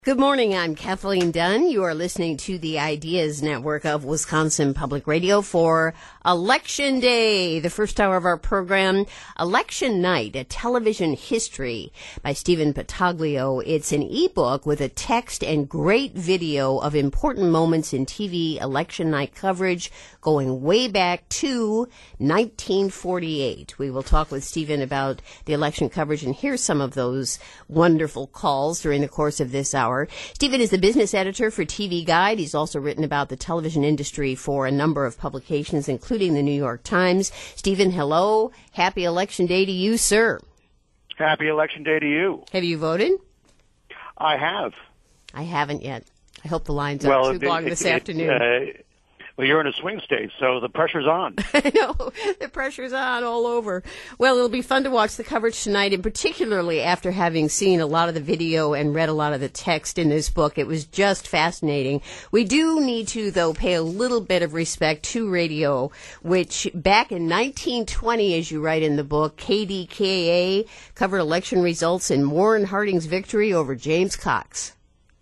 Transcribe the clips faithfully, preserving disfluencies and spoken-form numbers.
Good morning. I'm Kathleen Dunn. You are listening to the Ideas Network of Wisconsin Public Radio for Election Day, the first hour of our program, Election Night, a Television History by Stephen Patoglio. It's an ebook with a text and great video of important moments in T V election night coverage going way back to nineteen forty-eight. We will talk with Stephen about the election coverage and hear some of those wonderful calls during the course of this hour. Stephen is the business editor for T V Guide. He's also written about the television industry for a number of publications, including the New York Times. Stephen, hello. Happy Election Day to you, sir. Happy Election Day to you. Have you voted? I have. I haven't yet. I hope the lines well, aren't too it, long it, this it, afternoon. Uh, Well, you're in a swing state, so the pressure's on. I know. The pressure's on all over. Well, it'll be fun to watch the coverage tonight, and particularly after having seen a lot of the video and read a lot of the text in this book. It was just fascinating. We do need to, though, pay a little bit of respect to radio, which back in nineteen twenty, as you write in the book, K D K A covered election results and Warren Harding's victory over James Cox.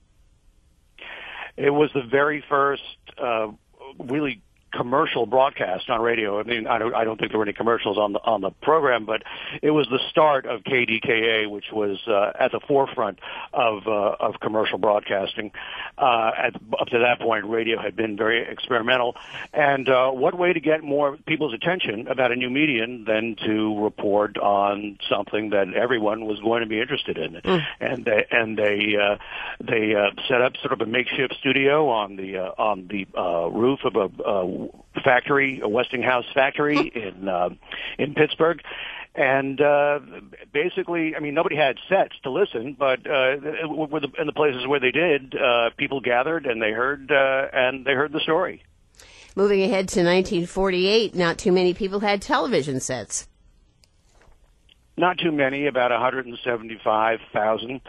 It was the very first uh really commercial broadcast on radio. I mean, I don't, I don't think there were any commercials on the on the program, but it was the start of K D K A, which was uh, at the forefront of uh, of commercial broadcasting. Uh, at, up to that point, radio had been very experimental. And uh, what way to get more people's attention about a new medium than to report on something that everyone was going to be interested in? Mm. And they and they uh, they uh, set up sort of a makeshift studio on the uh, on the uh, roof of a uh, factory, a Westinghouse factory in uh, in Pittsburgh, and uh, basically, I mean, nobody had sets to listen, but uh, in the places where they did, uh, people gathered and they heard uh, and they heard the story. Moving ahead to nineteen forty-eight, not too many people had television sets. Not too many, about one hundred seventy-five thousand.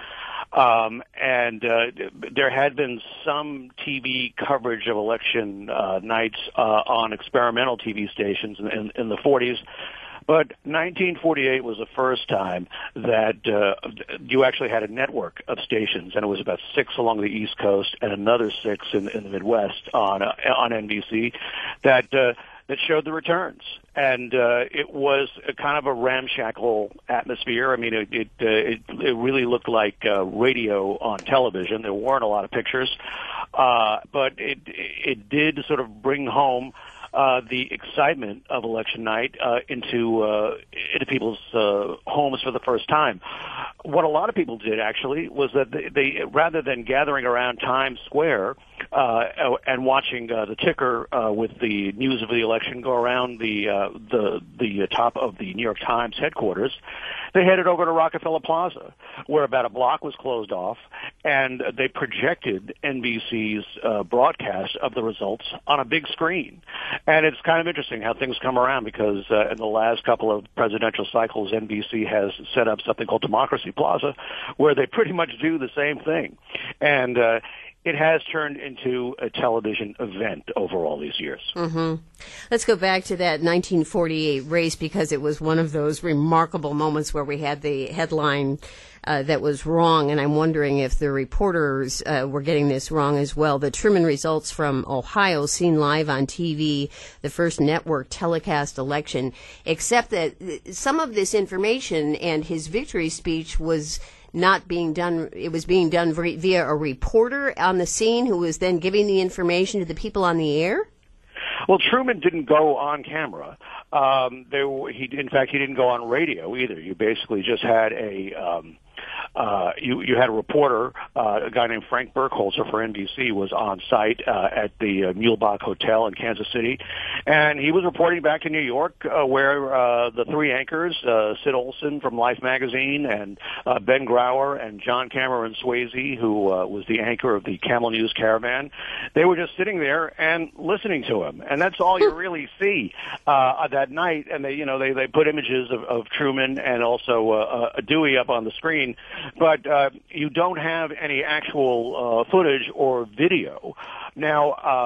Um, and uh, there had been some T V coverage of election uh, nights uh, on experimental T V stations in, in, in the forties. But nineteen forty-eight was the first time that uh, you actually had a network of stations, and it was about six along the East Coast and another six in, in the Midwest on uh, on N B C that uh, that showed the returns. And uh, it was a kind of a ramshackle atmosphere. I mean, it it, uh, it, it really looked like uh, radio on television. There weren't a lot of pictures, uh, but it it did sort of bring home uh, the excitement of election night uh, into uh, into people's uh, homes for the first time. What a lot of people did actually was that they, they rather than gathering around Times Square uh, and watching uh, the ticker uh, with the news of the election go around the uh, the the top of the New York Times headquarters, they headed over to Rockefeller Plaza, where about a block was closed off, and they projected N B C's uh, broadcast of the results on a big screen. And it's kind of interesting how things come around, because uh, in the last couple of presidential cycles, N B C has set up something called Democracy Plaza, where they pretty much do the same thing. And uh, it has turned into a television event over all these years. Mm-hmm. Let's go back to that nineteen forty-eight race, because it was one of those remarkable moments where we had the headline uh, that was wrong, and I'm wondering if the reporters uh, were getting this wrong as well. The Truman results from Ohio, seen live on T V, the first network telecast election, except that some of this information and his victory speech was not being done. It was being done via a reporter on the scene who was then giving the information to the people on the air. Well, Truman didn't go on camera. Um, there, he, in fact, he didn't go on radio either. You basically just had a um, uh, you you had a reporter, uh, a guy named Frank Burkholzer for N B C, was on site uh, at the uh, Muehlebach Hotel in Kansas City, and he was reporting back to New York, uh, where uh, the three anchors, uh, Sid Olson from Life magazine, and uh, Ben Grauer, and John Cameron Swayze, who uh, was the anchor of the Camel News Caravan, they were just sitting there and listening to him, and that's all you really see uh, that night. And they, you know, they they put images of, of Truman and also uh, uh, Dewey up on the screen, but uh, you don't have any actual uh, footage or video. Now, um,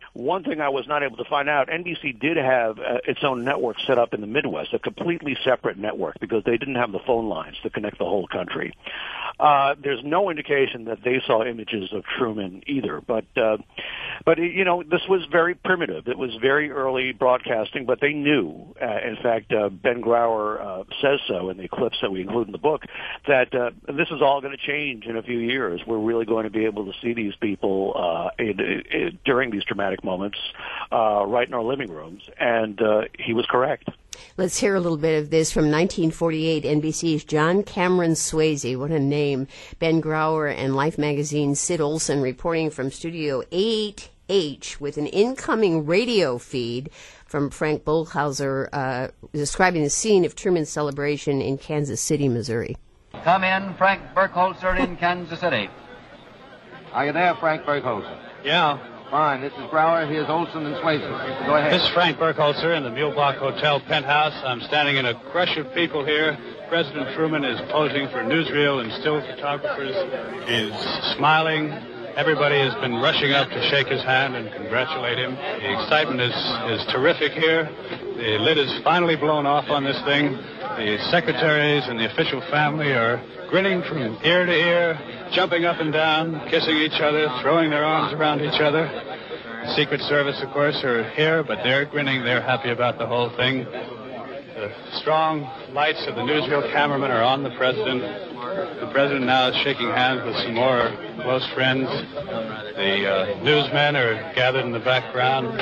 one thing I was not able to find out, N B C did have uh, its own network set up in the Midwest, a completely separate network, because they didn't have the phone lines to connect the whole country. Uh, there's no indication that they saw images of Truman either, but, uh, but you know, this was very primitive. It was very early broadcasting, but they knew. Uh, in fact, uh, Ben Grauer uh, says so in the clips that we include in the book, that uh, this is all going to change in a few years. We're really going to be able to see these people uh, in, in, during these dramatic moments uh, right in our living rooms, and uh, he was correct. Let's hear a little bit of this from nineteen forty-eight, N B C's John Cameron Swayze. What a name. Ben Grauer and Life Magazine's Sid Olson reporting from Studio eight H with an incoming radio feed from Frank Bullhauser uh, describing the scene of Truman's celebration in Kansas City, Missouri. Come in, Frank Burkholzer in Kansas City. Are you there, Frank Burkholzer? Yeah. Fine. This is Grauer. Here's Olson and Swayze. Go ahead. This is Frank Burkholzer in the Mulebach Hotel penthouse. I'm standing in a crush of people here. President Truman is posing for newsreel and still photographers. He's smiling. Everybody has been rushing up to shake his hand and congratulate him. The excitement is, is terrific here. The lid is finally blown off on this thing. The secretaries and the official family are grinning from ear to ear, jumping up and down, kissing each other, throwing their arms around each other. The Secret Service, of course, are here, but they're grinning. They're happy about the whole thing. The strong lights of the newsreel cameramen are on the president. The president now is shaking hands with some more close friends. The uh, newsmen are gathered in the background.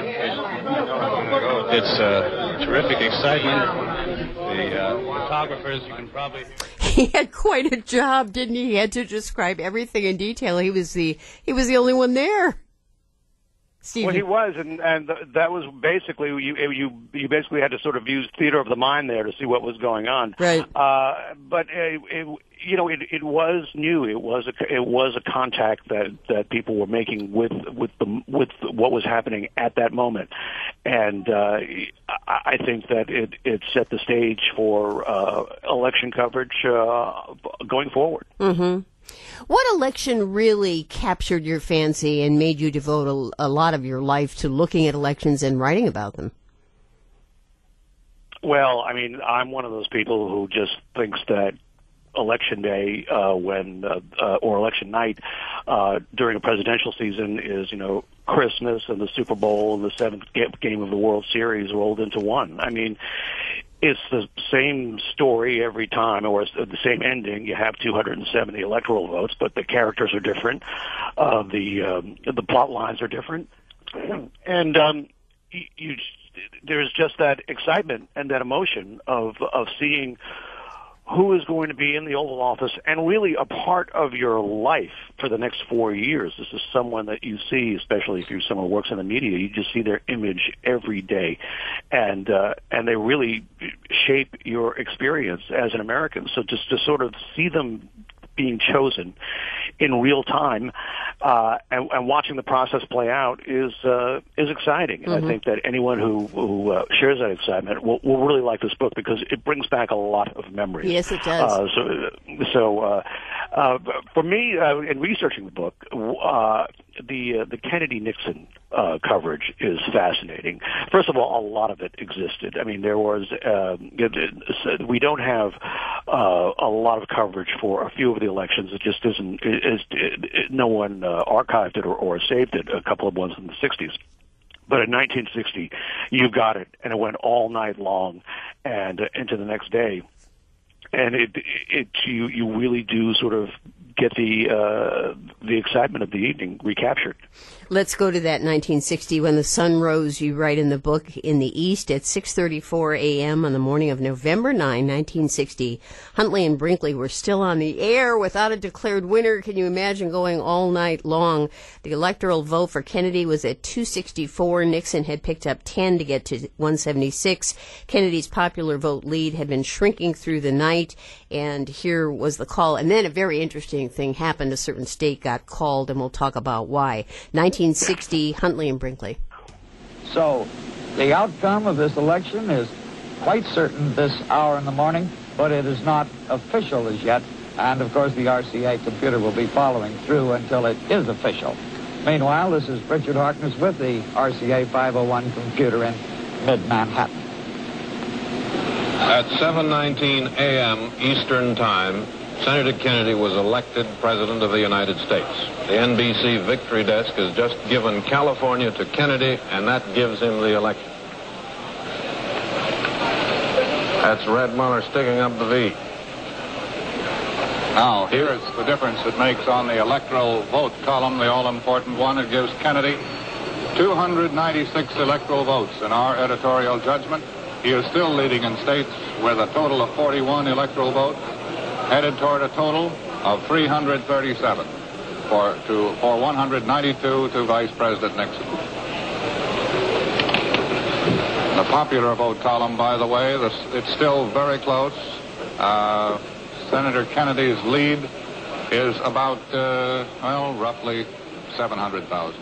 It's uh, terrific excitement. The uh, photographers, you can probably... He had quite a job, didn't he? He had to describe everything in detail. He was the he was the only one there. Steve. Well, he was, and and that was basically you you you basically had to sort of use theater of the mind there to see what was going on. Right. Uh, but it, it, you know, it it was new. It was a it was a contact that that people were making with with the with what was happening at that moment, and uh, I think that it it set the stage for uh, election coverage uh, going forward. Mm-hmm. What election really captured your fancy and made you devote a, a lot of your life to looking at elections and writing about them? Well, I mean, I'm one of those people who just thinks that election day, uh, when uh, uh, or election night uh, during a presidential season is, you know, Christmas and the Super Bowl and the seventh game of the World Series rolled into one. I mean, it's the same story every time, or it's the same ending. You have two hundred seventy electoral votes, but the characters are different. Uh, the um, the plot lines are different, and um, you, you, there's just that excitement and that emotion of of seeing who is going to be in the Oval Office and really a part of your life for the next four years. This is someone that you see, especially if you're someone who works in the media, you just see their image every day. And uh, and they really shape your experience as an American. So just to sort of see them being chosen in real time uh, and, and watching the process play out is uh, is exciting. And mm-hmm. I think that anyone who, who uh, shares that excitement will, will really like this book because it brings back a lot of memories. Yes, it does. Uh, so so uh, uh, for me, uh, in researching the book, uh, the uh, the Kennedy-Nixon uh, coverage is fascinating. First of all, a lot of it existed. I mean, there was uh, we don't have uh, a lot of coverage for a few of the elections. It just isn't. It, it, it, no one uh, archived it or, or saved it. A couple of ones in the sixties. But in nineteen sixty, you got it, and it went all night long and uh, into the next day. And it, it, you, you really do sort of get the uh, the excitement of the evening recaptured. Let's go to that nineteen sixty when the sun rose, you write in the book, in the east at six thirty-four a.m. on the morning of November ninth, nineteen sixty. Huntley and Brinkley were still on the air without a declared winner. Can you imagine going all night long? The electoral vote for Kennedy was at two sixty-four. Nixon had picked up ten to get to one seventy-six. Kennedy's popular vote lead had been shrinking through the night, and here was the call. And then a very interesting thing happened. A certain state got called, and we'll talk about why. nineteen sixty, Huntley and Brinkley. So, the outcome of this election is quite certain this hour in the morning, but it is not official as yet. And, of course, the R C A computer will be following through until it is official. Meanwhile, this is Richard Harkness with the R C A five oh one computer in mid-Manhattan. At seven nineteen a m Eastern Time, Senator Kennedy was elected President of the United States. The N B C Victory Desk has just given California to Kennedy, and that gives him the election. That's Red Muller sticking up the V. Now, here's the difference it makes on the electoral vote column, the all-important one. It gives Kennedy two hundred ninety-six electoral votes in our editorial judgment. He is still leading in states with a total of forty-one electoral votes, headed toward a total of three hundred thirty-seven for, to, for one hundred ninety-two to Vice President Nixon. The popular vote column, by the way, this, it's still very close. Uh, Senator Kennedy's lead is about, uh, well, roughly seven hundred thousand.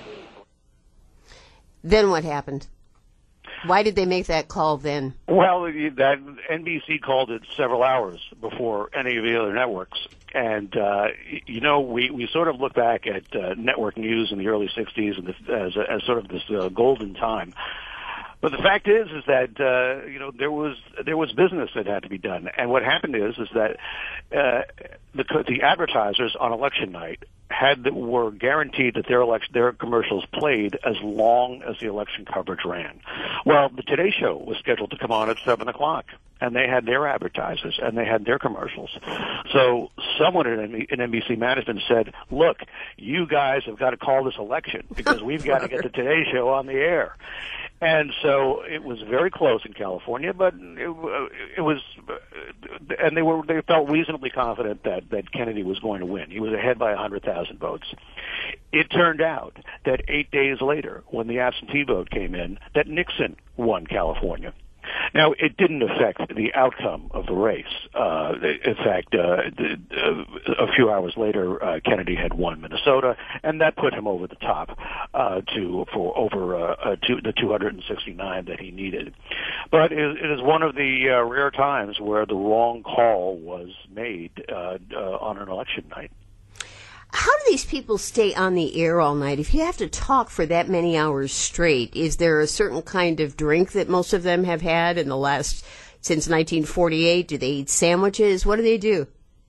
Then what happened? Why did they make that call then? Well, that N B C called it several hours before any of the other networks. And, uh, you know, we, we sort of look back at uh, network news in the early sixties and this, as, as sort of this uh, golden time. But the fact is, is that uh, you know there was there was business that had to be done, and what happened is, is that uh, the the advertisers on election night had were guaranteed that their election their commercials played as long as the election coverage ran. Well, the Today Show was scheduled to come on at seven o'clock, and they had their advertisers and they had their commercials. So someone in, in N B C management said, "Look, you guys have got to call this election because we've got to get the Today Show on the air." And so it was very close in California, but it, it was, and they were they felt reasonably confident that that Kennedy was going to win. He was ahead by a hundred thousand votes. It turned out that eight days later, when the absentee vote came in, that Nixon won California. Now, it didn't affect the outcome of the race. Uh, in fact, uh, a few hours later, uh, Kennedy had won Minnesota, and that put him over the top uh, to for over uh, uh, to the two hundred sixty-nine that he needed. But it, it is one of the uh, rare times where the wrong call was made uh, uh, on an election night. How do these people stay on the air all night? If you have to talk for that many hours straight, is there a certain kind of drink that most of them have had in the last, since nineteen forty-eight? Do they eat sandwiches? What do they do?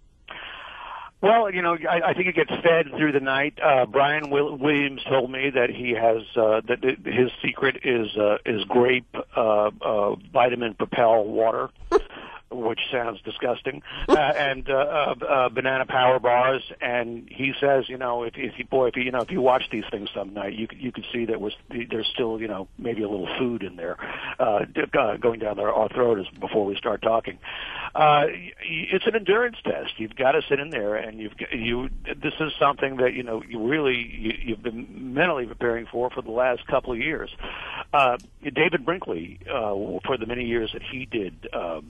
Well, you know, I, I think it gets fed through the night. Uh, Brian Will- Williams told me that he has, uh, that his secret is, uh, is grape, uh, uh, vitamin Propel water. Which sounds disgusting, uh, and uh, uh, uh, banana power bars. And he says, you know, if, if you, boy, if you, you know, if you watch these things some night, you you could see that was there's still, you know, maybe a little food in there, uh, going down our, our throat as before we start talking. Uh, it's an endurance test. You've got to sit in there, and you've you. This is something that you know you really you, you've been mentally preparing for for the last couple of years. Uh, David Brinkley, uh, for the many years that he did. Um,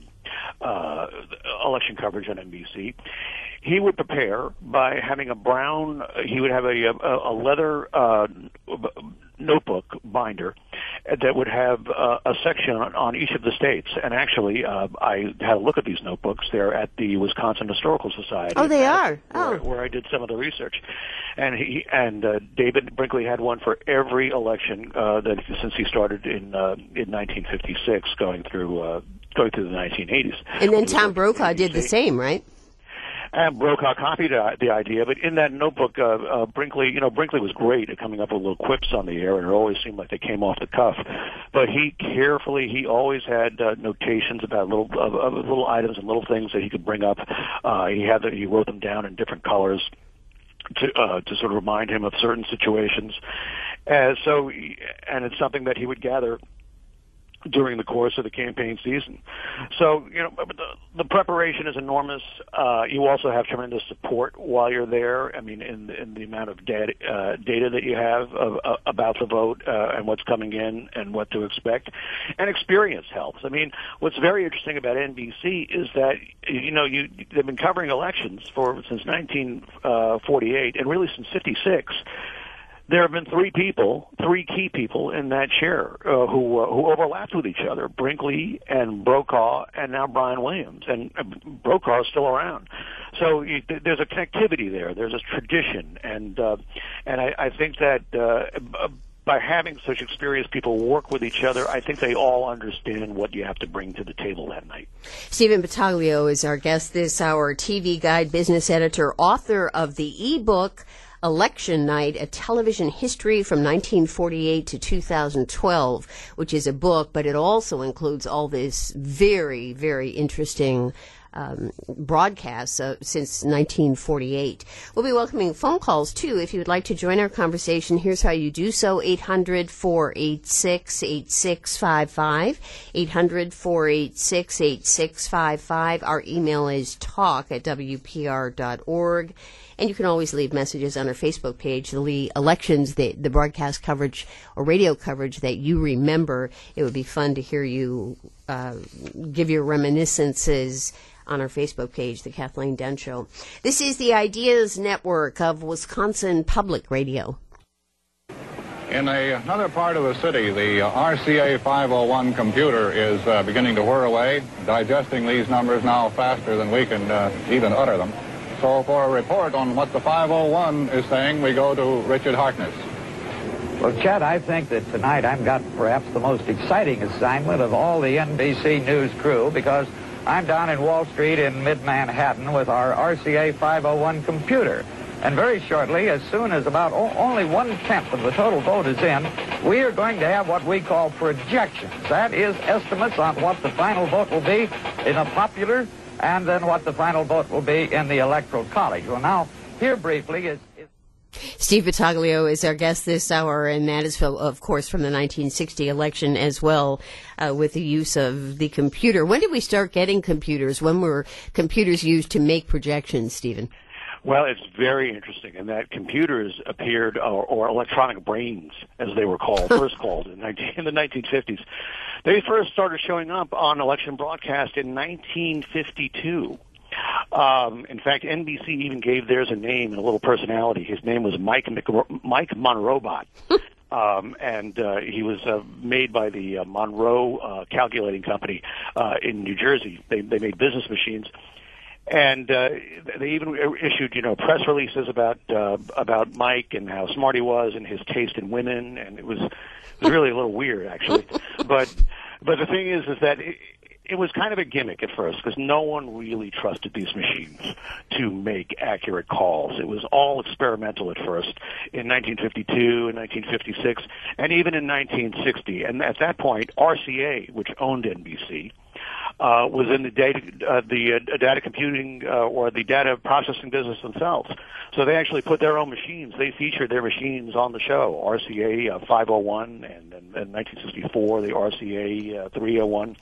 Uh, election coverage on N B C. He would prepare by having a brown, he would have a, a, a leather uh, notebook binder that would have uh, a section on, on each of the states. And actually, uh, I had a look at these notebooks. They're at the Wisconsin Historical Society. Oh, they are? Where, oh. where I did some of the research. And he and uh, David Brinkley had one for every election uh, that since he started in uh, in nineteen fifty-six, going through uh, going through the nineteen eighties. And then Tom Brokaw did the same, right? And Brokaw copied uh, the idea, but in that notebook, uh, uh, Brinkley, you know, Brinkley was great at coming up with little quips on the air, and it always seemed like they came off the cuff. But he carefully, he always had uh, notations about little, uh, uh, little items and little things that he could bring up. Uh, he had, the, he wrote them down in different colors to uh, to sort of remind him of certain situations. Uh, so, and it's something that he would gather during the course of the campaign season. So, you know, the, the preparation is enormous. Uh, you also have tremendous support while you're there. I mean, in, in the amount of data, uh, data that you have of, uh, about the vote uh, and what's coming in and what to expect. And experience helps. I mean, what's very interesting about N B C is that, you know, you, they've been covering elections for since nineteen forty-eight and really since fifty-six. there have been three people, three key people in that chair uh, who uh, who overlapped with each other: Brinkley and Brokaw, and now Brian Williams. And uh, Brokaw is still around. So you, there's a connectivity there. There's a tradition, and uh, and I, I think that uh, by having such experienced people work with each other, I think they all understand what you have to bring to the table that night. Stephen Battaglio is our guest this hour, T V Guide business editor, author of the ebook Election Night, A Television History from nineteen forty-eight to two thousand twelve, which is a book, but it also includes all this very, very interesting um, broadcasts uh, since nineteen forty-eight. We'll be welcoming phone calls, too. If you would like to join our conversation, here's how you do so: eight hundred, four eight six, eight six five five, eight hundred, four eight six, eight six five five. Our email is talk at w p r dot org. And you can always leave messages on our Facebook page, the elections, the, the broadcast coverage or radio coverage that you remember. It would be fun to hear you uh, give your reminiscences on our Facebook page, The Kathleen Dunn Show. This is the Ideas Network of Wisconsin Public Radio. In a, another part of the city, the uh, R C A five oh one computer is uh, beginning to whir away, digesting these numbers now faster than we can uh, even utter them. So for a report on what the five oh one is saying, we go to Richard Harkness. Well, Chet, I think that tonight I've got perhaps the most exciting assignment of all the N B C News crew, because I'm down in Wall Street in mid-Manhattan with our R C A five oh one computer. And very shortly, as soon as about o- only one-tenth of the total vote is in, we are going to have what we call projections. That is estimates on what the final vote will be in a popular, and then what the final vote will be in the Electoral College. Well, now, here briefly is... is Steve Battaglio is our guest this hour, and that is, of course, from the nineteen sixty election as well, uh, with the use of the computer. When did we start getting computers? When were computers used to make projections, Stephen? Well, it's very interesting in that computers appeared, or, or electronic brains, as they were called, first called in, nineteen, in the nineteen fifties. They first started showing up on election broadcast in nineteen fifty-two. Um, in fact, N B C even gave theirs a name and a little personality. His name was Mike Mc, Mike Monrobot. Um, and uh, he was uh, made by the uh, Monroe uh, Calculating Company uh, in New Jersey. They, they made business machines. And uh, they even issued, you know, press releases about uh, about Mike and how smart he was and his taste in women, and it was, it was really a little weird, actually. But but the thing is, is that it, it was kind of a gimmick at first, because no one really trusted these machines to make accurate calls. It was all experimental at first in nineteen fifty-two, in nineteen fifty-six, and even in nineteen sixty. And at that point, R C A, which owned N B C, Uh, was in the data, uh, the uh, data computing uh, or the data processing business themselves. So they actually put their own machines. They featured their machines on the show, R C A uh, five oh one, and in nineteen sixty-four, the R C A uh, three oh one.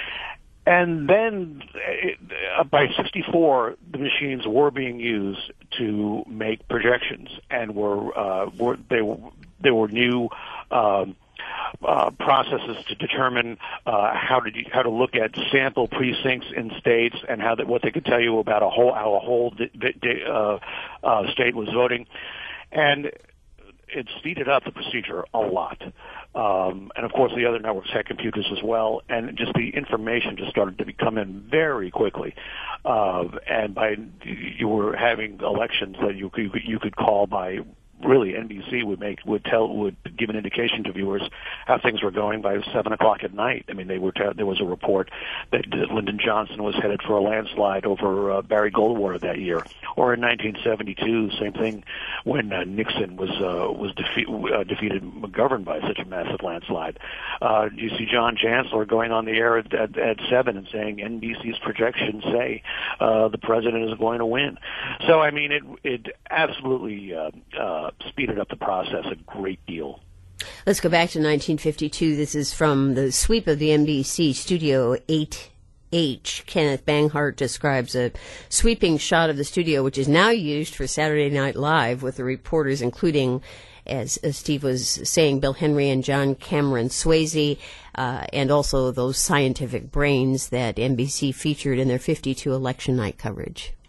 And then it, uh, by sixty-four, the machines were being used to make projections, and were, uh, were they were they were new Um, Uh, processes to determine uh, how to how to look at sample precincts in states, and how that what they could tell you about a whole how a whole di- di- uh, uh, state was voting, and it speeded up the procedure a lot. Um, and of course, the other networks had computers as well, and just the information just started to come in very quickly. Uh, and by you were having elections that you could you could call by. Really, N B C would make would tell would give an indication to viewers how things were going by seven o'clock at night. I mean, they were t- there was a report that Lyndon Johnson was headed for a landslide over uh, Barry Goldwater that year, or in nineteen seventy-two, same thing when uh, Nixon was uh, was defe- uh, defeated McGovern by such a massive landslide. Uh, you see John Chancellor going on the air at, at, at seven and saying N B C's projections say uh, the president is going to win. So I mean, it it absolutely. Uh, uh, speeded up the process a great deal. Let's go back to nineteen fifty-two. This is from the sweep of the N B C Studio eight H. Kenneth Banghart describes a sweeping shot of the studio, which is now used for Saturday Night Live, with the reporters including, as, as Steve was saying, Bill Henry and John Cameron Swayze, uh, and also those scientific brains that N B C featured in their fifty-two election night coverage.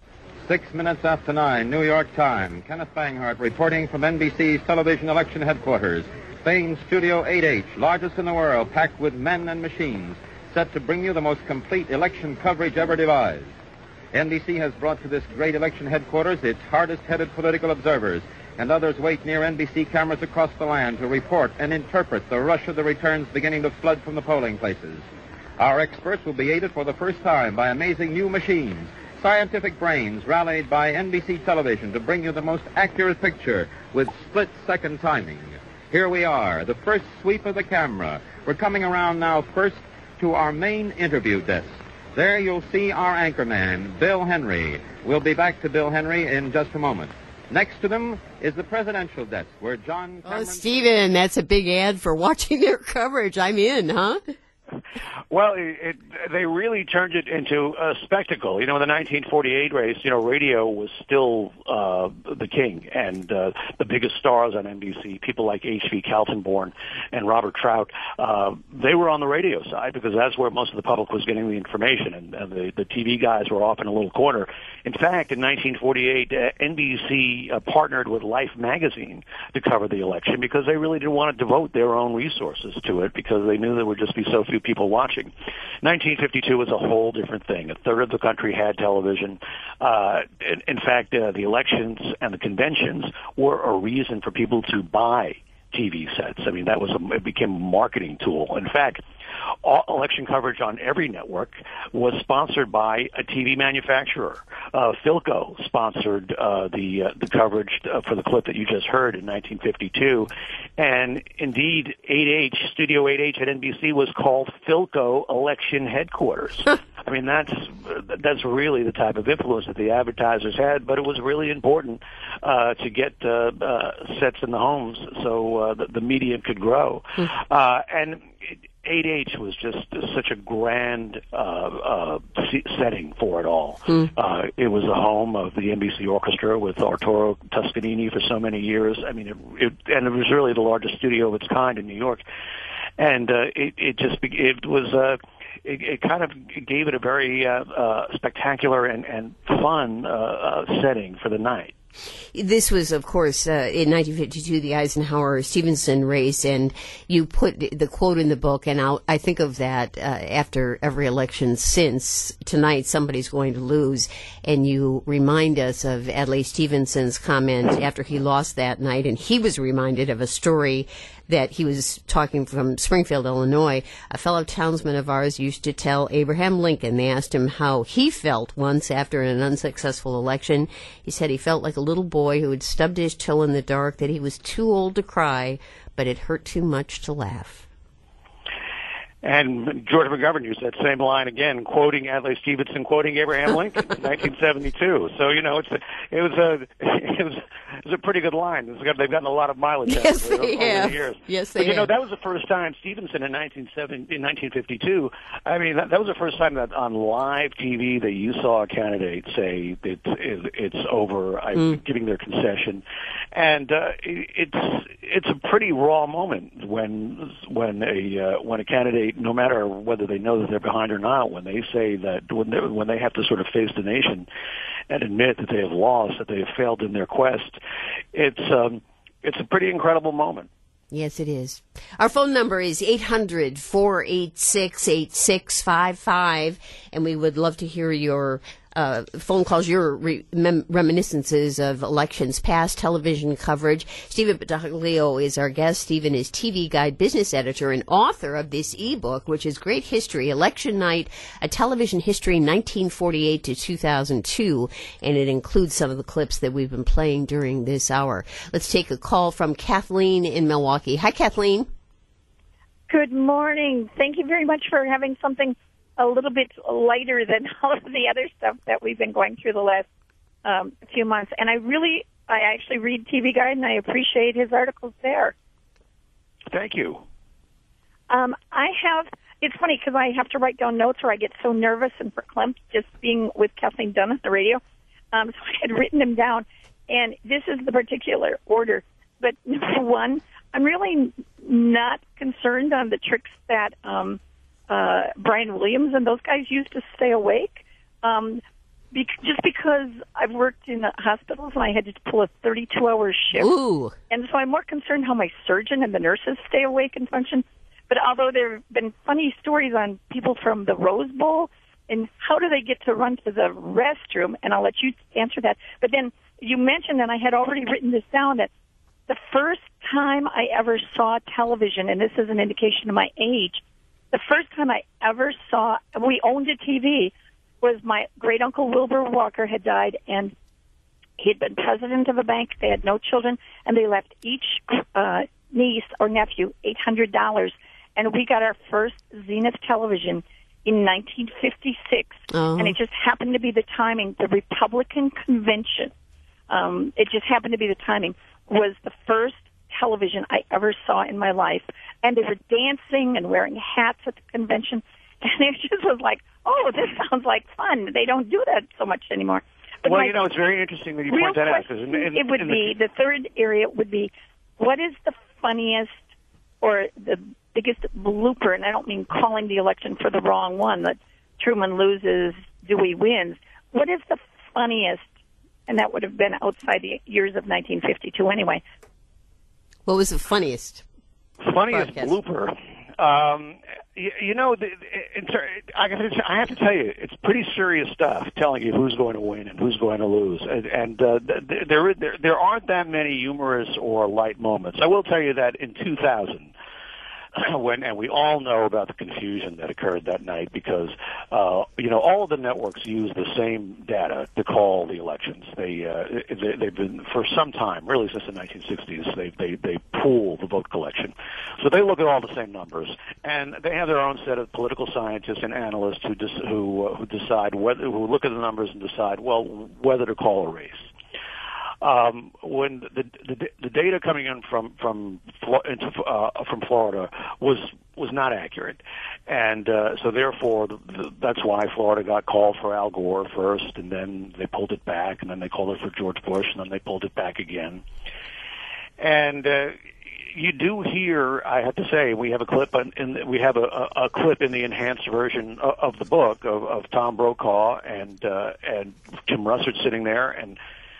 Six minutes after nine, New York time. Kenneth Banghart reporting from N B C's television election headquarters. Famed Studio eight H, largest in the world, packed with men and machines, set to bring you the most complete election coverage ever devised. N B C has brought to this great election headquarters its hardest-headed political observers, and others wait near N B C cameras across the land to report and interpret the rush of the returns beginning to flood from the polling places. Our experts will be aided for the first time by amazing new machines, scientific brains rallied by N B C television to bring you the most accurate picture with split-second timing. Here we are, the first sweep of the camera. We're coming around now first to our main interview desk. There you'll see our anchorman, Bill Henry. We'll be back to Bill Henry in just a moment. Next to them is the presidential desk, where John Cameron... Oh, Stephen, that's a big ad for watching their coverage. I'm in, huh? Well, it, it, they really turned it into a spectacle. You know, in the nineteen forty-eight race, you know, radio was still uh, the king, and uh, the biggest stars on N B C, people like H V Kaltenborn and Robert Trout, uh, they were on the radio side because that's where most of the public was getting the information, and, and the, the T V guys were off in a little corner. In fact, in nineteen forty-eight, uh, N B C uh, partnered with Life magazine to cover the election because they really didn't want to devote their own resources to it because they knew there would just be so few people watching. nineteen fifty-two was a whole different thing. A third of the country had television. Uh, in, in fact, uh, the elections and the conventions were a reason for people to buy T V sets. I mean, that was a, it became a marketing tool. In fact, all election coverage on every network was sponsored by a T V manufacturer. Uh, Philco sponsored uh, the uh, the coverage uh, for the clip that you just heard in nineteen fifty-two, and indeed, eight H Studio eight H at N B C was called Philco Election Headquarters. I mean, that's that's really the type of influence that the advertisers had, but it was really important uh, to get uh, uh, sets in the homes so uh, the, the media could grow. Uh, and eight H was just such a grand uh, uh, setting for it all. Mm. Uh, it was the home of the N B C Orchestra with Arturo Toscanini for so many years. I mean, it, it, and it was really the largest studio of its kind in New York. And uh, it, it just it was uh, it, it kind of gave it a very uh, uh, spectacular and, and fun uh, uh, setting for the night. This was, of course, uh, in nineteen fifty-two, the Eisenhower-Stevenson race, and you put the quote in the book, and I'll, I think of that uh, after every election since. Tonight, somebody's going to lose, and you remind us of Adlai Stevenson's comment after he lost that night, and he was reminded of a story that he was talking from Springfield, Illinois. A fellow townsman of ours used to tell Abraham Lincoln, they asked him how he felt once after an unsuccessful election. He said he felt like a little boy who had stubbed his toe in the dark, that he was too old to cry, but it hurt too much to laugh. And George McGovern used that same line again, quoting Adlai Stevenson, quoting Abraham Lincoln in nineteen seventy-two. So, you know, it's a, it was a it was it was a pretty good line. It's got, they've gotten a lot of mileage out yes, of it they over have. the years. Yes, they but, you have. know, that was the first time Stevenson in nineteen seventy, in nineteen fifty-two, I mean, that, that was the first time that on live T V that you saw a candidate say it's, it's over, I'm mm. giving their concession. And uh, it, it's it's a pretty raw moment when when a uh, when a candidate, no matter whether they know that they're behind or not, when they say that when they when they have to sort of face the nation and admit that they have lost, that they have failed in their quest, it's um, it's a pretty incredible moment. Yes, it is. Our phone number is eight hundred, four eight six, eight six five five, and we would love to hear your uh, phone calls, your re- mem- reminiscences of elections past, television coverage. Stephen Battaglio is our guest. Stephen is T V Guide business editor and author of this ebook, which is Great History, Election Night, A Television History nineteen forty-eight to two thousand two, and it includes some of the clips that we've been playing during this hour. Let's take a call from Kathleen in Milwaukee. Hi, Kathleen. Good morning. Thank you very much for having something a little bit lighter than all of the other stuff that we've been going through the last um, few months. And I really, I actually read T V Guide, and I appreciate his articles there. Thank you. Um, I have, it's funny because I have to write down notes or I get so nervous and verklempt just being with Kathleen Dunn at the radio. Um, so I had written them down, and this is the particular order. But number one, I'm really not concerned on the tricks that um, uh, Brian Williams and those guys used to stay awake. Um, Be- just because I've worked in hospitals and I had to pull a thirty-two hour shift. Ooh. And so I'm more concerned how my surgeon and the nurses stay awake and function. But although there have been funny stories on people from the Rose Bowl and how do they get to run to the restroom, and I'll let you answer that. But then you mentioned, and I had already written this down, that the first time I ever saw television, and this is an indication of my age, the first time I ever saw, we owned a T V, was my great-uncle Wilbur Walker had died, and he had been president of a bank. They had no children, and they left each uh, niece or nephew eight hundred dollars. And we got our first Zenith television in nineteen fifty-six, uh-huh. and it just happened to be the timing. The Republican convention, um, it just happened to be the timing, was the first television I ever saw in my life. And they were dancing and wearing hats at the convention, and it just was like, oh, this sounds like fun. They don't do that so much anymore. But well, my, you know, it's very interesting that you real point that out. question, In, in, it would in be, the, the third area would be, what is the funniest or the biggest blooper, and I don't mean calling the election for the wrong one, that Truman loses, Dewey wins. What is the funniest, and that would have been outside the years of nineteen fifty-two anyway. What was the funniest? Funniest broadcast? blooper. Um, you, you know, the, in, I, I have to tell you, it's pretty serious stuff. Telling you who's going to win and who's going to lose, and, and uh, there, there there aren't that many humorous or light moments. I will tell you that in two thousand. When, and we all know about the confusion that occurred that night because, uh, you know, all of the networks use the same data to call the elections. They, uh, they, they've been, for some time, really since the nineteen sixties, they, they, they pool the vote collection. So they look at all the same numbers, and they have their own set of political scientists and analysts who, dis- who, uh, who decide whether, who look at the numbers and decide, well, whether to call a race. Um, when the, the the data coming in from from uh, from Florida was was not accurate, and uh, so therefore the, the, that's why Florida got called for Al Gore first, and then they pulled it back, and then they called it for George Bush, and then they pulled it back again. And uh, you do hear, I have to say, we have a clip in, in we have a, a, a clip in the enhanced version of, of the book of, of Tom Brokaw and uh, and Tim Russert sitting there and.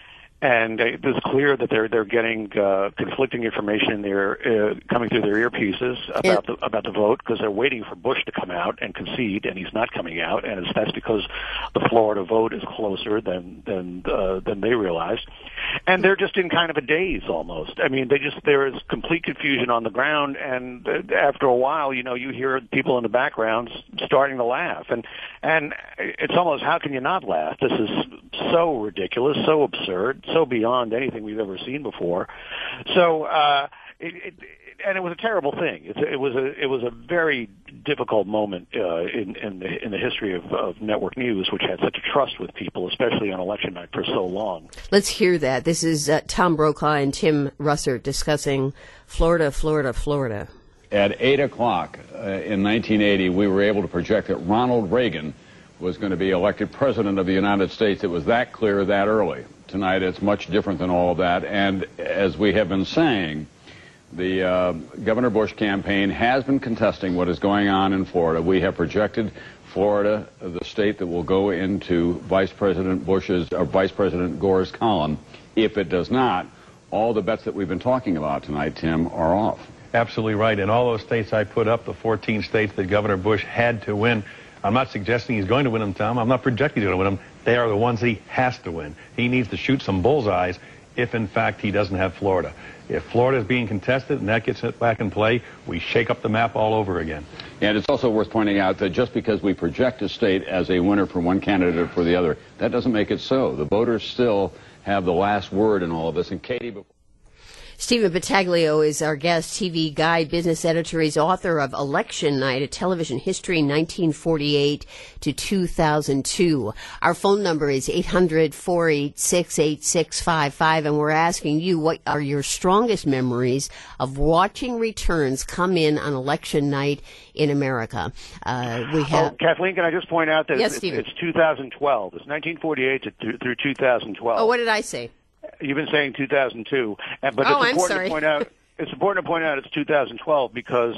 And uh, it was clear that they're they're getting uh, conflicting information in their uh, coming through their earpieces about the about the vote because they're waiting for Bush to come out and concede, and he's not coming out, and it's, that's because the Florida vote is closer than than uh, than they realized, and they're just in kind of a daze almost. I mean, they just there is complete confusion on the ground, and uh, after a while, you know, you hear people in the background starting to laugh, and and it's almost how can you not laugh? This is so ridiculous, so absurd. So beyond anything we've ever seen before. So, uh, it, it, and it was a terrible thing. It, it was a it was a very difficult moment uh, in in the in the history of, of network news, which had such a trust with people, especially on election night for so long. Let's hear that. This is uh, Tom Brokaw and Tim Russert discussing Florida, Florida, Florida. At eight o'clock uh, in nineteen eighty, we were able to project that Ronald Reagan was going to be elected president of the United States. It was that clear that early. Tonight it's much different than all of that, and as we have been saying, the uh, Governor Bush campaign has been contesting what is going on in Florida. We have projected Florida, the state that will go into Vice President Bush's or Vice President Gore's column. If it does not, all the bets that we've been talking about tonight, Tim, are off. Absolutely right. In all those states I put up, the fourteen states that Governor Bush had to win, I'm not suggesting he's going to win them, Tom. I'm not projecting he's going to win them. They are the ones that he has to win. He needs to shoot some bullseyes if, in fact, he doesn't have Florida. If Florida is being contested and that gets back in play, we shake up the map all over again. And it's also worth pointing out that just because we project a state as a winner for one candidate or for the other, that doesn't make it so. The voters still have the last word in all of this. And Katie, before Stephen Battaglio is our guest, T V guide, business editor. He's author of Election Night, A Television History, nineteen forty-eight to two thousand two. Our phone number is eight hundred, four eight six, eight six five five, and we're asking you, what are your strongest memories of watching returns come in on Election Night in America? Uh, we have oh, Kathleen, can I just point out that yes, it's, Stephen. it's two thousand twelve. It's nineteen forty-eight to, th- through two thousand twelve. Oh, what did I say? You've been saying two thousand two, but oh, it's I'm important sorry. to point out. It's important to point out it's two thousand twelve because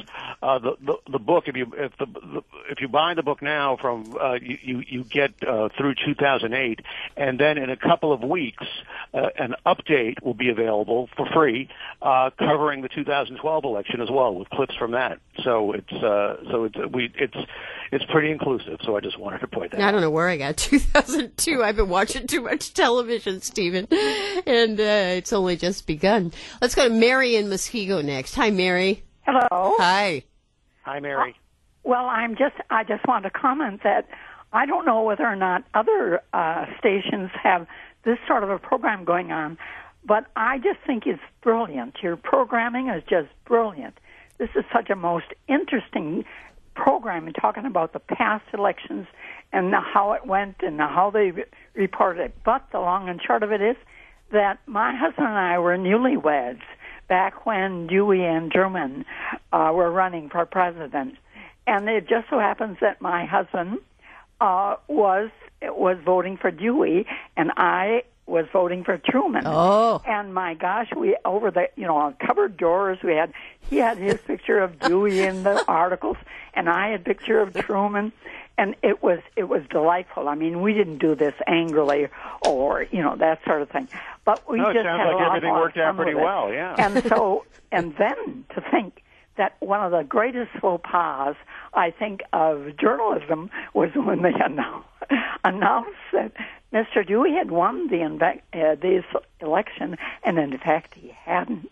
uh, the, the the book, if you if the, the if you buy the book now from uh, you you, you get uh, through two thousand eight, and then in a couple of weeks uh, an update will be available for free uh, covering the two thousand twelve election as well, with clips from that. So it's uh, so it's we it's it's pretty inclusive. So I just wanted to point that out. I don't know where I got two thousand two. I've been watching too much television, Stephen, and uh, it's only just begun. Let's go to Mary in Muskego next. Hi, Mary. Hello. Hi. Hi, Mary. Uh, well, I'm just I just want to comment that I don't know whether or not other uh, stations have this sort of a program going on, but I just think it's brilliant. Your programming is just brilliant. This is such a most interesting program in talking about the past elections and how it went and how they reported it. But the long and short of it is that my husband and I were newlyweds back when Dewey and Truman uh, were running for president. And it just so happens that my husband uh, was was voting for Dewey, and I was voting for Truman. Oh. And my gosh, we over the you know on cupboard doors we had he had his picture of Dewey in the articles, and I had a picture of Truman, and it was it was delightful. I mean, we didn't do this angrily or you know that sort of thing, but we no, just it sounds had like a lot everything more worked out fun pretty with it. well. Yeah. And so and then to think that one of the greatest faux pas, I think, of journalism was when they annou- announced that Mister Dewey had won the inve- uh, this election, and in fact he hadn't.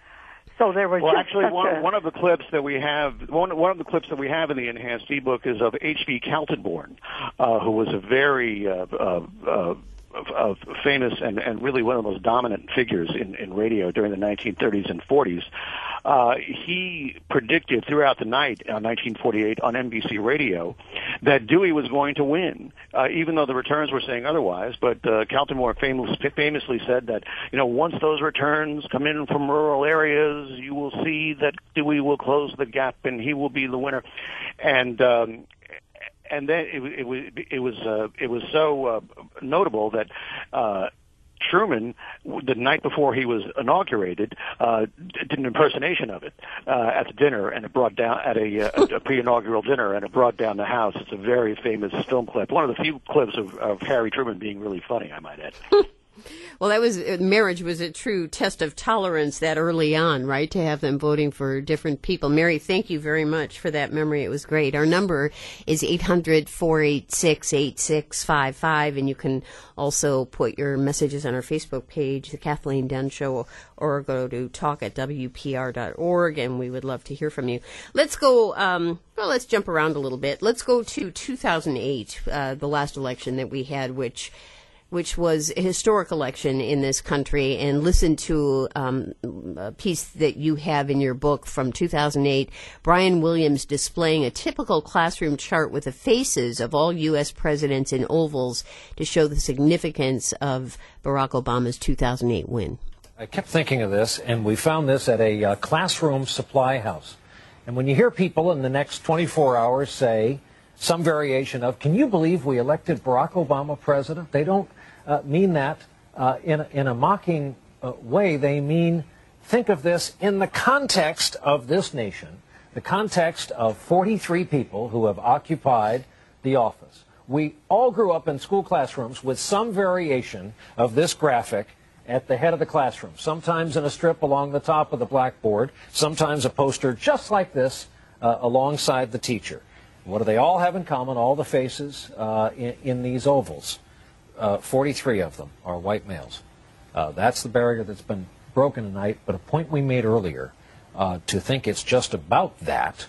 So there was well, just actually, such one, a... one of the clips that we have, one, one of the clips that we have in the enhanced ebook is of H V Kaltenborn, uh, who was a very uh, uh, uh, of famous and, and really one of the most dominant figures in, in radio during the nineteen thirties and forties. Uh, he predicted throughout the night on nineteen forty-eight on N B C Radio that Dewey was going to win, uh, even though the returns were saying otherwise. But uh, Kaltenborn famous, famously said that, you know, once those returns come in from rural areas, you will see that Dewey will close the gap and he will be the winner. And um, And then it, it was it was uh, it was so uh, notable that uh, Truman, the night before he was inaugurated, uh, did an impersonation of it uh, at the dinner, and it brought down at a, a, a pre-inaugural dinner, and it brought down the house. It's a very famous film clip, one of the few clips of, of Harry Truman being really funny, I might add. Well, that was marriage was a true test of tolerance that early on, right? To have them voting for different people. Mary, thank you very much for that memory. It was great. Our number is eight hundred, four eight six, eight six five five, and you can also put your messages on our Facebook page, The Kathleen Dunn Show, or go to talk at W P R dot org, and we would love to hear from you. Let's go, um, well, let's jump around a little bit. Let's go to two thousand eight, uh, the last election that we had, which which was a historic election in this country, and listen to um, a piece that you have in your book from two thousand eight, Brian Williams displaying a typical classroom chart with the faces of all U S presidents in ovals to show the significance of Barack Obama's two thousand eight win. I kept thinking of this, and we found this at a uh, classroom supply house. And when you hear people in the next twenty-four hours say some variation of, can you believe we elected Barack Obama president? They don't Uh, mean that uh, in, a, in a mocking uh, way. They mean, think of this in the context of this nation, the context of forty-three people who have occupied the office. We all grew up in school classrooms with some variation of this graphic at the head of the classroom, sometimes in a strip along the top of the blackboard, sometimes a poster just like this uh, alongside the teacher. What do they all have in common, all the faces uh, in, in these ovals? Uh, forty-three of them are white males. Uh, that's the barrier that's been broken tonight, but a point we made earlier, uh, to think it's just about that,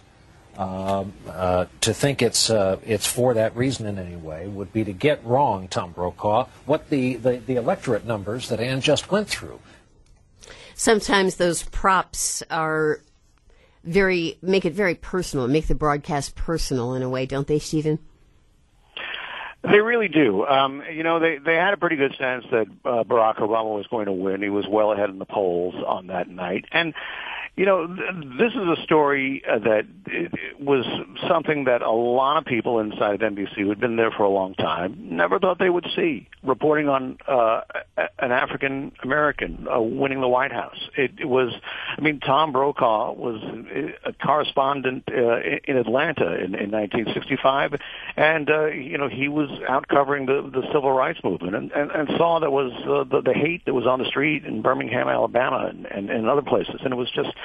uh, uh, to think it's uh, it's for that reason in any way, would be to get wrong, Tom Brokaw, what the, the, the electorate numbers that Ann just went through. Sometimes those props are very, make it very personal, make the broadcast personal in a way, don't they, Stephen? They really do. Um, you know, they, they had a pretty good sense that uh, Barack Obama was going to win. He was well ahead in the polls on that night. And, you know, th- this is a story uh, that it, it was something that a lot of people inside of N B C who had been there for a long time never thought they would see, reporting on uh, an African American uh, winning the White House. It, it was I mean, Tom Brokaw was a correspondent uh, in Atlanta in, in nineteen sixty-five, and uh, you know he was out covering the, the civil rights movement, and, and, and saw that was uh, the, the hate that was on the street in Birmingham, Alabama, and, and, and other places, and it was just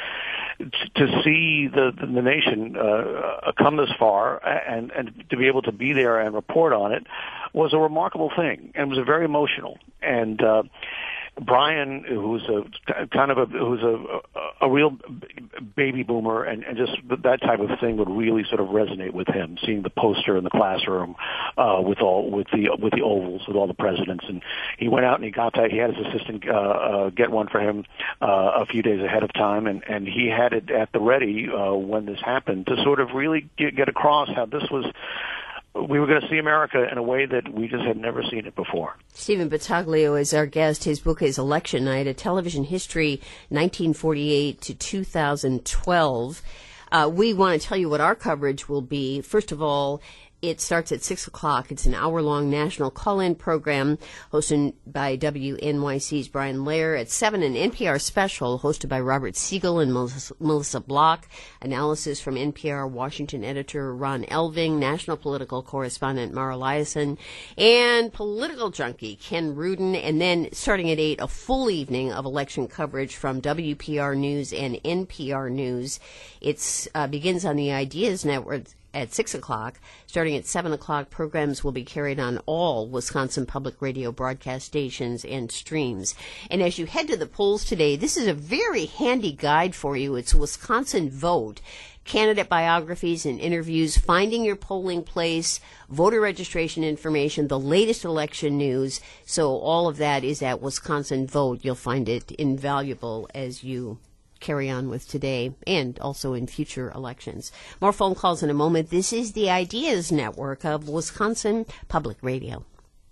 to see the the, the nation uh, come this far and and to be able to be there and report on it was a remarkable thing, and it was very emotional. And uh, Brian, who's a kind of a who's a a, a real baby boomer, and, and just that type of thing would really sort of resonate with him. Seeing the poster in the classroom uh, with all with the with the ovals with all the presidents, and he went out and he got that. He had his assistant uh, uh, get one for him uh, a few days ahead of time, and and he had it at the ready uh, when this happened to sort of really get, get across how this was. We were going to see America in a way that we just had never seen it before. Stephen Battaglio is our guest. His book is Election Night, A Television History, nineteen forty-eight to two thousand twelve. Uh, we want to tell you what our coverage will be. First of all, it starts at six o'clock. It's an hour-long national call-in program hosted by W N Y C's Brian Lehrer. At seven, an N P R special hosted by Robert Siegel and Melissa, Melissa Block. Analysis from N P R Washington editor Ron Elving, national political correspondent Mara Liasson, and political junkie Ken Rudin. And then, starting at eight, a full evening of election coverage from W P R News and N P R News. It uh, begins on the Ideas Network at six o'clock. Starting at seven o'clock, programs will be carried on all Wisconsin Public Radio broadcast stations and streams. And as you head to the polls today, this is a very handy guide for you. It's Wisconsin Vote. Candidate biographies and interviews, finding your polling place, voter registration information, the latest election news. So all of that is at Wisconsin Vote. You'll find it invaluable as you carry on with today and also in future elections. More phone calls in a moment. This is the Ideas Network of Wisconsin Public Radio.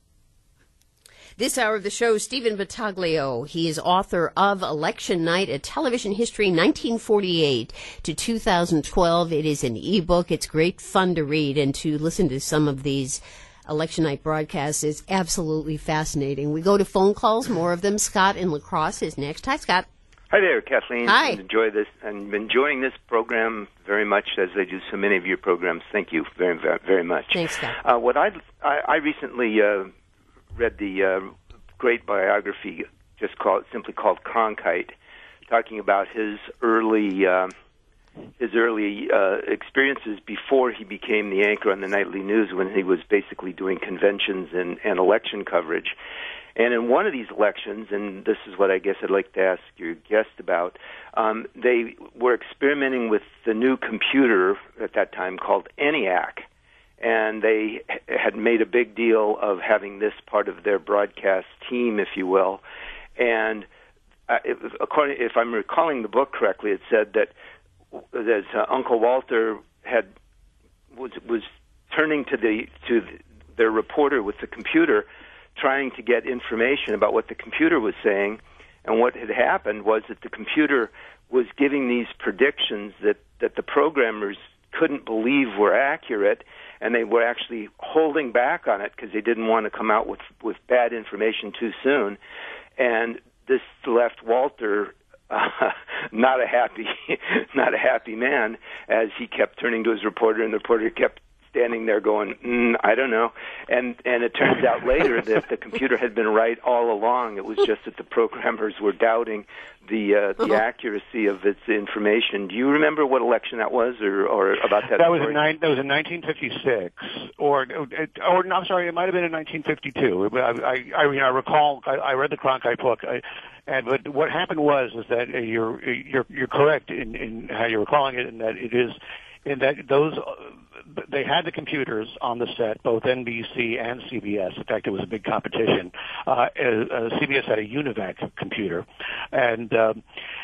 This hour of the show, Stephen Battaglio. He is author of Election Night, A Television History, nineteen forty-eight to two thousand twelve. It is an e-book. It's great fun to read, and to listen to some of these Election Night broadcasts is absolutely fascinating. We go to phone calls. More of them. Scott in La Crosse is next. Hi, Scott. Hi there, Kathleen. Hi. I enjoy this. I'm enjoying this program very much, as I do so many of your programs. Thank you very, very, very much. Thanks, Scott. Uh, what I, I, I recently uh, read the uh, great biography, just called simply called Cronkite, talking about his early uh, his early uh, experiences before he became the anchor on the nightly news, when he was basically doing conventions and, and election coverage. And in one of these elections, and this is what I guess I'd like to ask your guest about, um, they were experimenting with the new computer at that time called ENIAC. And they had made a big deal of having this part of their broadcast team, if you will. And uh, it was, according, if I'm recalling the book correctly, it said that, that uh, Uncle Walter had was was turning to the to the, their reporter with the computer, trying to get information about what the computer was saying. And what had happened was that the computer was giving these predictions that, that the programmers couldn't believe were accurate, and they were actually holding back on it because they didn't want to come out with, with bad information too soon. And this left Walter uh, not a happy not a happy man, as he kept turning to his reporter, and the reporter kept standing there going, mm, I don't know. And and it turns out later that the computer had been right all along. It was just that the programmers were doubting the uh, the accuracy of its information. Do you remember what election that was, or, or about that? That was in nine, that was in nineteen fifty-six, or or no, I'm sorry, it might have been in nineteen fifty-two. I I, I, mean, I recall I, I read the Cronkite book. I, And but what happened was is that you're you're you're correct in, in how you're recalling it, in that it is in that those uh, they had the computers on the set, both N B C and C B S. In fact, it was a big competition. Uh, uh, C B S had a UNIVAC computer, and um,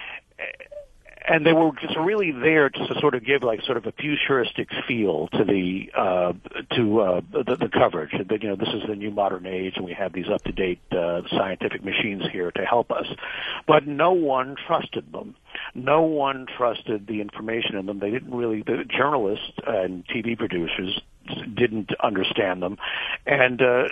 and they were just really there just to sort of give like sort of a futuristic feel to the uh, to uh, the, the coverage. That, you know, this is the new modern age, and we have these up to date uh, scientific machines here to help us. But no one trusted them. No one trusted the information in them. They didn't really. The journalists and T V producers didn't understand them, and uh,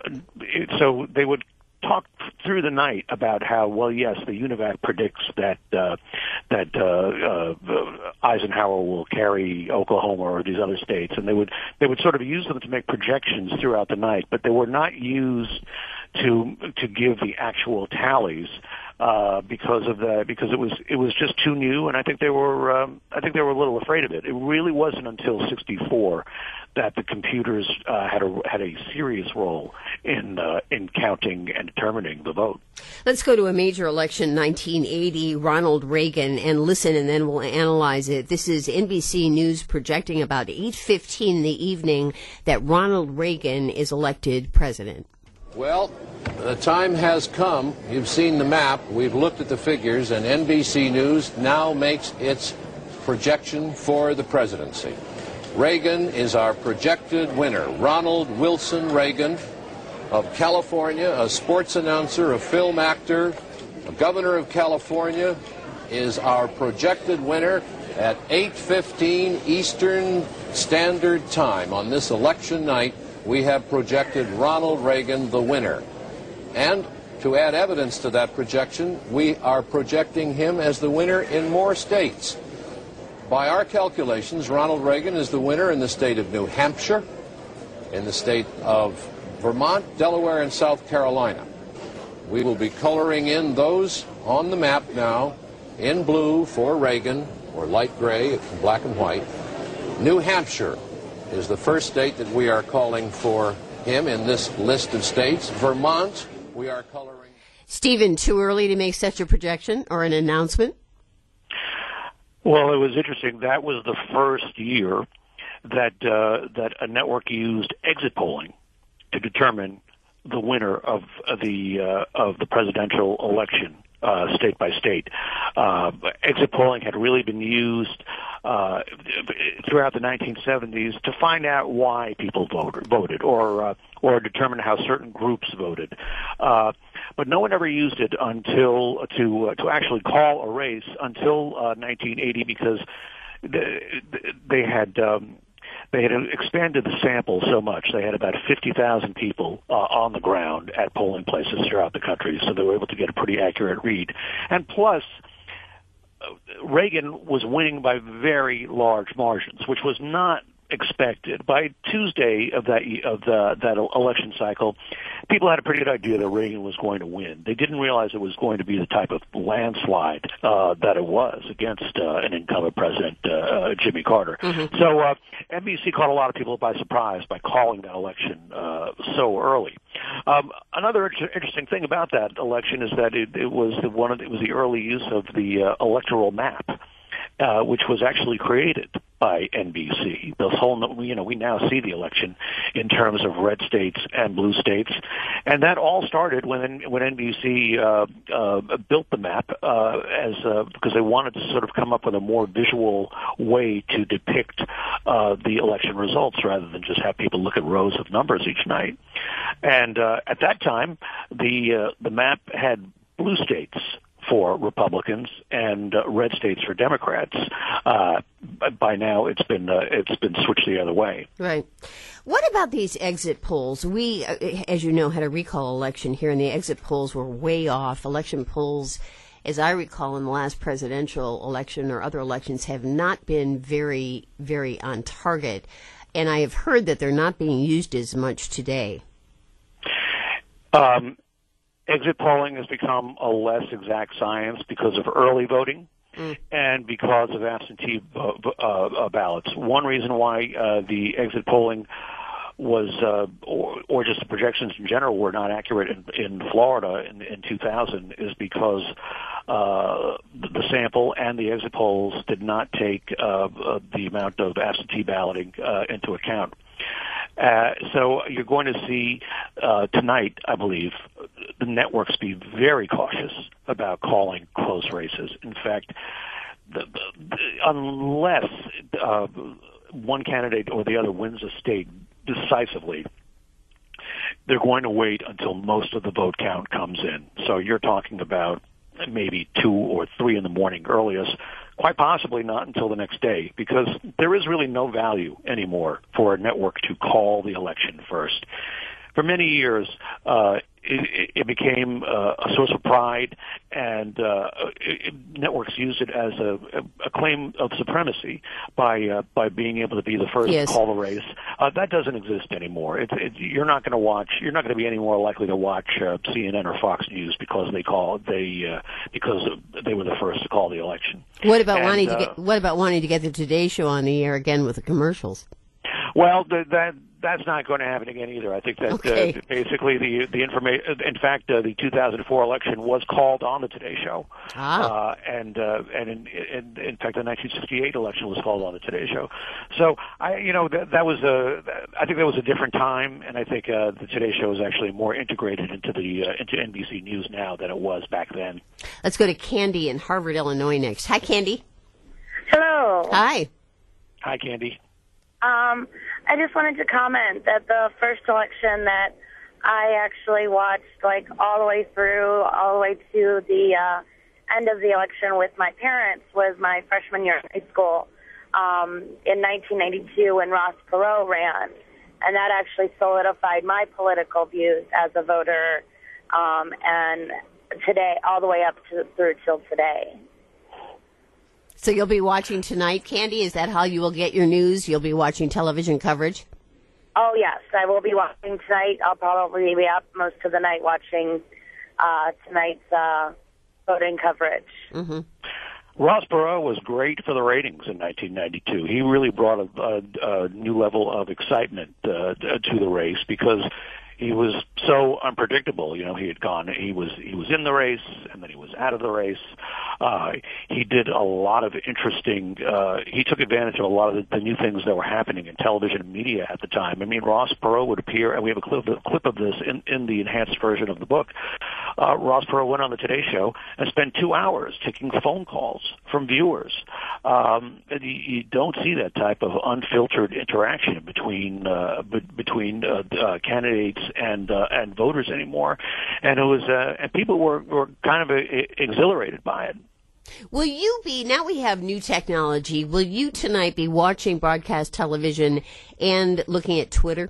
so they would talk through the night about how, well, yes, the UNIVAC predicts that uh, that uh, uh, Eisenhower will carry Oklahoma or these other states, and they would they would sort of use them to make projections throughout the night, but they were not used to to give the actual tallies uh, because of that because it was it was just too new, and I think they were um, I think they were a little afraid of it. It really wasn't until sixty-four that the computers uh, had a had a serious role in uh, in counting and determining the vote. Let's go to a major election, nineteen eighty, Ronald Reagan, and listen, and then we'll analyze it. This is N B C News projecting about eight fifteen in the evening that Ronald Reagan is elected president. Well, the time has come. You've seen the map. We've looked at the figures, and N B C News now makes its projection for the presidency. Reagan is our projected winner. Ronald Wilson Reagan of California, a sports announcer, a film actor, a governor of California, is our projected winner at eight fifteen Eastern Standard Time. On this election night, we have projected Ronald Reagan the winner. And to add evidence to that projection, we are projecting him as the winner in more states. By our calculations, Ronald Reagan is the winner in the state of New Hampshire, in the state of Vermont, Delaware, and South Carolina. We will be coloring in those on the map now in blue for Reagan, or light gray, black and white. New Hampshire is the first state that we are calling for him in this list of states. Vermont, we are coloring. Stephen, too early to make such a projection or an announcement? Well, it was interesting. That was the first year that uh, that a network used exit polling to determine the winner of the uh, of the presidential election, uh, state by state. Uh, exit polling had really been used uh, throughout the nineteen seventies to find out why people voted, voted or uh, or determine how certain groups voted. Uh, but no one ever used it until to uh, to actually call a race until uh, nineteen eighty, because they, they had. Um, They had expanded the sample so much. They had about fifty thousand people uh, on the ground at polling places throughout the country, so they were able to get a pretty accurate read. And plus, uh, Reagan was winning by very large margins, which was not expected. By Tuesday of that of the, that election cycle, people had a pretty good idea that Reagan was going to win. They didn't realize it was going to be the type of landslide uh, that it was against uh, an incumbent president, uh, Jimmy Carter. Mm-hmm. So uh, N B C caught a lot of people by surprise by calling that election uh, so early. Um, another inter- interesting thing about that election is that it, it was the one of, it was the early use of the uh, electoral map, uh, which was actually created by N B C. The whole, you know, we now see the election in terms of red states and blue states, and that all started when when N B C uh, uh, built the map uh, as uh, because they wanted to sort of come up with a more visual way to depict uh, the election results rather than just have people look at rows of numbers each night. And uh, at that time, the uh, the map had blue states for Republicans and uh, red states for Democrats. Uh, by now, it's been uh, it's been switched the other way. Right. What about these exit polls? We, uh, as you know, had a recall election here, and the exit polls were way off. Election polls, as I recall, in the last presidential election or other elections, have not been very, very on target. And I have heard that they're not being used as much today. Um. Exit polling has become a less exact science because of early voting mm. and because of absentee uh, uh, ballots. One reason why uh, the exit polling was, uh, or, or just the projections in general, were not accurate in, in Florida in, in two thousand is because uh, the sample and the exit polls did not take uh, uh, the amount of absentee balloting uh, into account. Uh, so you're going to see uh, tonight, I believe, the networks be very cautious about calling close races. In fact, the, the, the, unless uh, one candidate or the other wins a state decisively, they're going to wait until most of the vote count comes in. So you're talking about maybe two or three in the morning earliest, quite possibly not until the next day, because there is really no value anymore for a network to call the election first. for many years, uh, it, it became uh, a source of pride, and uh, it, networks used it as a, a claim of supremacy by uh, by being able to be the first yes. to call the race. Uh, that doesn't exist anymore. It, it, you're not going to watch. You're not going to be any more likely to watch uh, C N N or Fox News because they call they uh, because they were the first to call the election. What about and, wanting uh, to get? What about wanting to get the Today Show on the air again with the commercials? Well, the, that that's not going to happen again either. I think that okay. uh, basically the the information. In fact, uh, the two thousand four election was called on the Today Show, ah. uh, and uh, and in, in in fact, the nineteen sixty-eight election was called on the Today Show. So I, you know, that, that was a. I think that was a different time, and I think uh, the Today Show is actually more integrated into the uh, into N B C News now than it was back then. Let's go to Candy in Harvard, Illinois next. Hi, Candy. Hello. Hi. Hi, Candy. Um, I just wanted to comment that the first election that I actually watched, like, all the way through, all the way to the uh, end of the election with my parents was my freshman year in high school um, in nineteen ninety-two when Ross Perot ran. And that actually solidified my political views as a voter um, and today, all the way up to through till today. So you'll be watching tonight, Candy? Is that how you will get your news? You'll be watching television coverage? Oh, yes. I will be watching tonight. I'll probably be up most of the night watching uh, tonight's uh, voting coverage. Mm-hmm. Ross Perot was great for the ratings in nineteen ninety-two. He really brought a, a, a new level of excitement uh, to the race because he was so unpredictable. You know, he had gone, he was, he was in the race and then he was out of the race. Uh, he did a lot of interesting, uh, he took advantage of a lot of the, the new things that were happening in television and media at the time. I mean, Ross Perot would appear, and we have a clip, a clip of this in, in the enhanced version of the book. Uh, Ross Perot went on the Today Show and spent two hours taking phone calls from viewers. Um, and you, you don't see that type of unfiltered interaction between, uh, be, between, uh, uh, candidates and uh, and voters anymore, and it was uh, and people were, were kind of uh, exhilarated by it. Will you be, now we have new technology, will you tonight be watching broadcast television and looking at Twitter?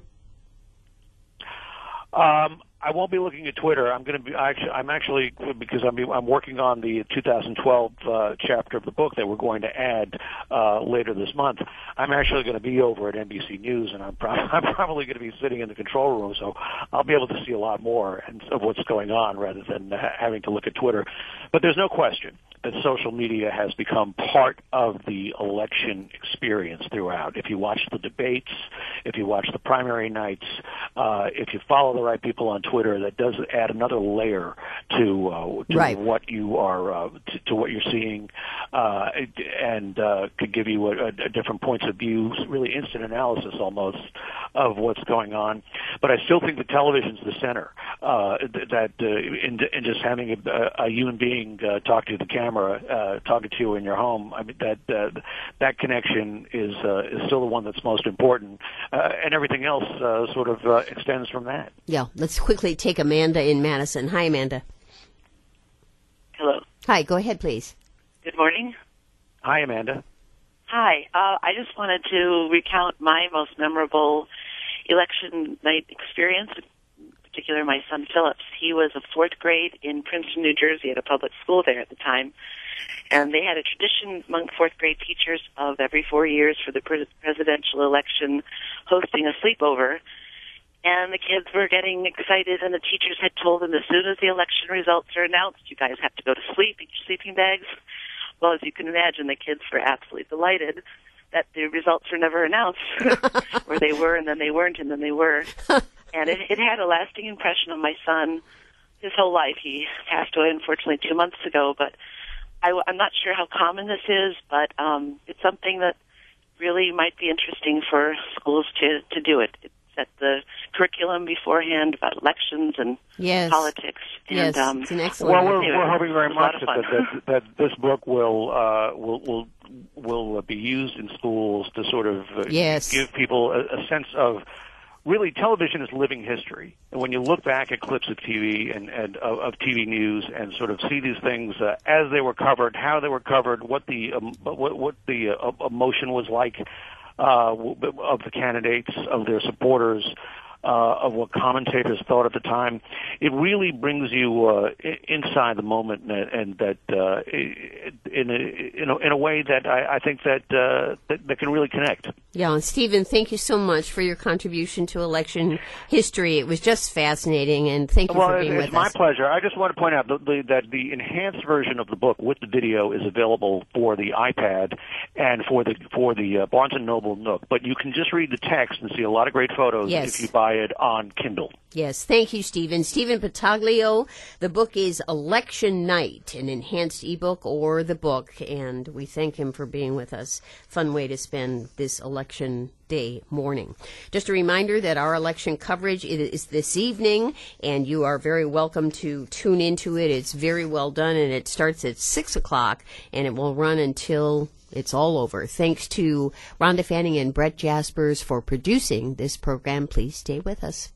Um, I won't be looking at Twitter. I'm going to be. Actually, I'm actually because I'm I'm working on the two thousand twelve uh, chapter of the book that we're going to add uh, later this month. I'm actually going to be over at N B C News, and I'm, pro- I'm probably going to be sitting in the control room, so I'll be able to see a lot more and of what's going on rather than uh, having to look at Twitter. But there's no question that social media has become part of the election experience throughout. If you watch the debates, if you watch the primary nights, uh, if you follow the right people on Twitter, that does add another layer to, uh, to right. what you are, uh, to, to what you're seeing, uh, and uh, could give you a, a different points of view, really instant analysis almost of what's going on. But I still think the television's the center. Uh, that uh, in, in just having a, a human being uh, talk to the camera. Uh, talking to you in your home, I mean that uh, that connection is uh, is still the one that's most important, uh, and everything else uh, sort of uh, extends from that. Yeah, let's quickly take Amanda in Madison. Hi, Amanda. Hello. Hi, go ahead, please. Good morning. Hi, Amanda. Hi. Uh, I just wanted to recount my most memorable election night experience. In particular, my son Phillips. He was a fourth grade in Princeton, New Jersey, at a public school there at the time, and they had a tradition among fourth grade teachers of every four years for the pre- presidential election hosting a sleepover. And the kids were getting excited, and the teachers had told them as soon as the election results are announced, you guys have to go to sleep, eat your sleeping bags. Well, as you can imagine, the kids were absolutely delighted that the results were never announced, or they were, and then they weren't, and then they were. And it, it had a lasting impression on my son his whole life. He passed away, unfortunately, two months ago, but I, I'm not sure how common this is, but um, it's something that really might be interesting for schools to, to do it. It set the curriculum beforehand about elections and yes. politics. And, yes, um, it's an excellent Well, we're, anyway, we're hoping very much that, that, that, that this book will uh, will will will be used in schools to sort of uh, yes. give people a, a sense of. Really, television is living history. And when you look back at clips of T V and, and of, of T V news and sort of see these things uh, as they were covered, how they were covered, what the um, what, what the uh, emotion was like uh, of the candidates, of their supporters, uh, of what commentators thought at the time. It really brings you uh, inside the moment, and, and that uh, in a, in a in a way that I, I think that, uh, that that can really connect. Yeah, Stephen, thank you so much for your contribution to election history. It was just fascinating, and thank you well, for being it's with my us. pleasure. I just want to point out that the, that the enhanced version of the book with the video is available for the iPad and for the for the uh, Barnes and Noble Nook. But you can just read the text and see a lot of great photos Yes. if you buy it on Kindle. Yes, thank you, Stephen. Stephen Pataglio. The book is Election Night, an enhanced ebook or the book, and we thank him for being with us. Fun way to spend this election day morning. Just a reminder that our election coverage is this evening, and you are very welcome to tune into it. It's very well done, and it starts at six o'clock, and it will run until it's all over. Thanks to Rhonda Fanning and Brett Jaspers for producing this program. Please stay with us.